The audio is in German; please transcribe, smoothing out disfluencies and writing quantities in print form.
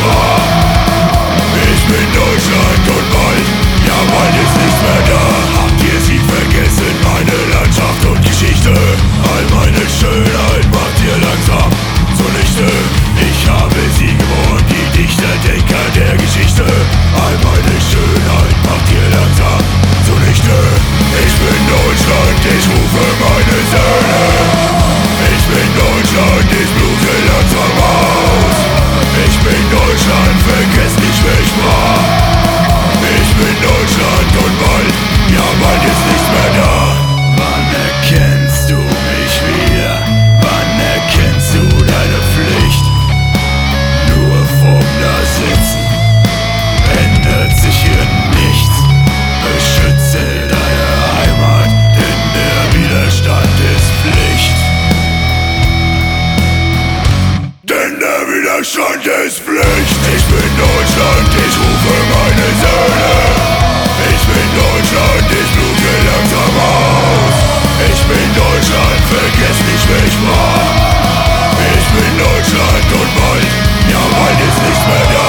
wahr. Ich bin Deutschland und bald, ja bald ist nichts mehr da. Habt ihr sie vergessen, meine Landschaft und Geschichte? All meine Schönheit macht ihr langsam zunichte. Ich habe sie geboren, die Dichter, Denker der Geschichte. All meine Schönheit macht ihr langsam zunichte. Ich bin Deutschland, ich rufe meine Söhne. Ich bin Deutschland, ich blute langsam aus. Ich bin Deutschland, vergesst nicht, wer ich war. Ich bin Deutschland und bald, ja bald ist nichts mehr da. Wann erkennst du mich wieder? Wann erkennst du deine Pflicht? Nur vorm da sitzen ändert sich hier nichts. Beschütze deine Heimat, denn der Widerstand ist Pflicht. Denn der Widerstand ist Pflicht. Ich bin Deutschland, ich rufe meine Söhne. Ich bin Deutschland, ich blute langsam aus. Ich bin Deutschland, vergesst nicht, wer ich war. Ich bin Deutschland und bald, ja bald ist nichts mehr da.